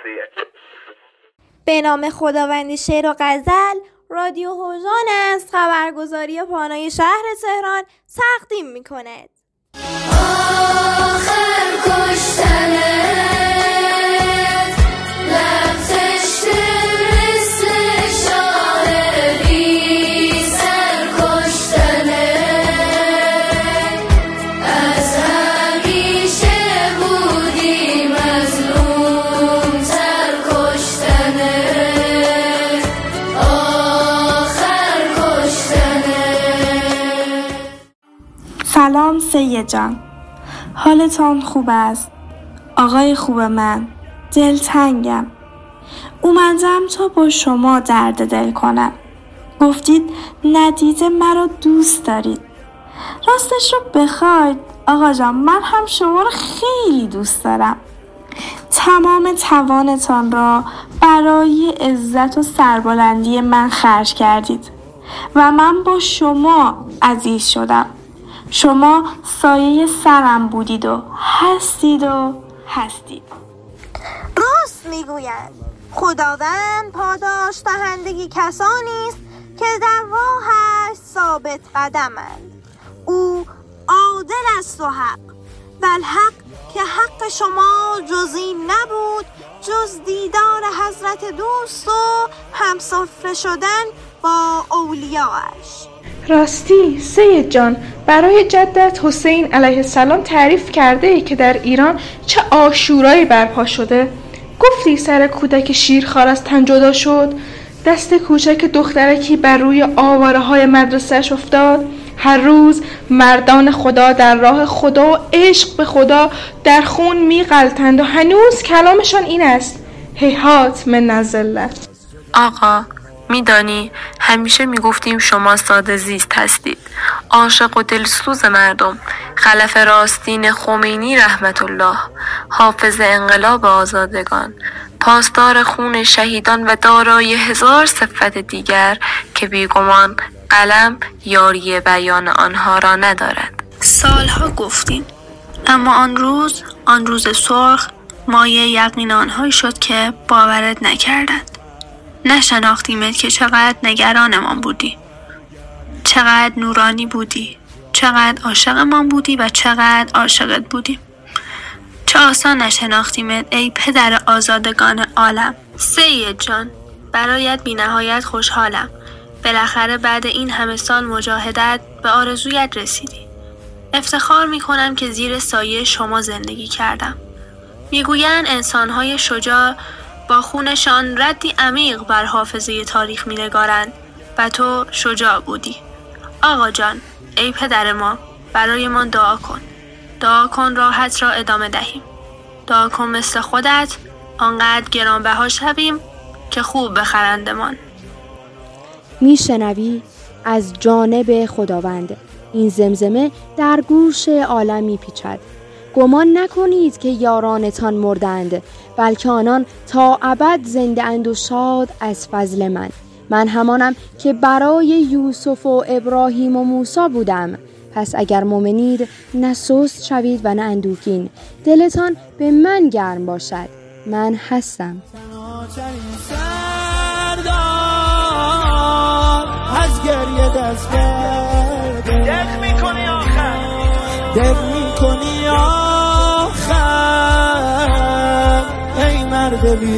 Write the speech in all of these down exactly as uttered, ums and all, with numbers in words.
به نام خداوند شعر و غزل، رادیو هوژان است خبرگزاری پانوی شهر تهران تقدیم می‌کند. آخر کشتنه سلام سید جان، حالتان خوب است؟ آقای خوب من، دلتنگم. اومدم تا با شما درد دل کنم. گفتید ندیده مرا دوست دارید. راستش رو بخواید آقا جان، من هم شما رو خیلی دوست دارم. تمام توانتان را برای عزت و سربلندی من خرج کردید و من با شما عزیز شدم. شما سایه سرم بودید و هستید و هستید. راست میگویند خداوند پاداش دهندگی کسانی است که در راهش ثابت قدمند. او عادل است و حق و الحق که حق شما جز این نبود جز دیدار حضرت دوست و همسفره شدن با اولیاءش. راستی سید جان، برای جدت حسین علیه السلام تعریف کرده ای که در ایران چه عاشورایی برپا شده؟ گفتی سر کودک شیرخوار از تن جدا شد، دست کوچک دخترکی بر روی آواره های مدرسهش افتاد. هر روز مردان خدا در راه خدا و عشق به خدا در خون می غلطند و هنوز کلامشان این است: هیهات من الذله. آقا میدانی همیشه میگفتیم شما ساده زیست هستید، عاشق و دلسوز مردم، خلف راستین خمینی رحمت الله، حافظ انقلاب آزادگان، پاسدار خون شهیدان و دارای هزار صفت دیگر که بیگمان قلم یاری بیان آنها را ندارد. سالها گفتیم، اما آن روز آن روز سرخ مایه یقین آنهایی شد که باورت نکردند. نشناختیمت که چقدر نگرانمان بودی، چقدر نورانی بودی، چقدر عاشقمان بودی و چقدر عاشقت بودیم. چه آسان نشناختیمت ای پدر آزادگان عالم. سید جان، برایت بی نهایت خوشحالم. بالاخره بعد این همه سال مجاهدت به آرزویت رسیدی. افتخار می کنم که زیر سایه شما زندگی کردم. میگویند انسان‌های شجاع با خونشان ردی عمیق بر حافظه تاریخ می نگارند و تو شجاع بودی. آقا جان، ای پدر ما، برای من دعا کن. دعا کن راحت را ادامه دهیم. دعا کن مثل خودت آنقدر گرانبها شویم که خوب بخرندمان. میشنوی از جانب خداوند این زمزمه در گوش عالم میپیچد. گمان نکنید که یارانتان مردند، بلکه آنان تا ابد زنده اند و شاد از فضل من. من همانم که برای یوسف و ابراهیم و موسی بودم. پس اگر مؤمنید نه سست شوید و نه اندوهگین، دلتان به من گرم باشد. من هستم. از گریه دست برده، دق میکنی آخر، دق میکنی آخر، ای مرد بی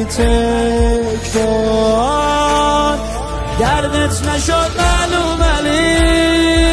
تکرار. دردت نشد معلوم علی،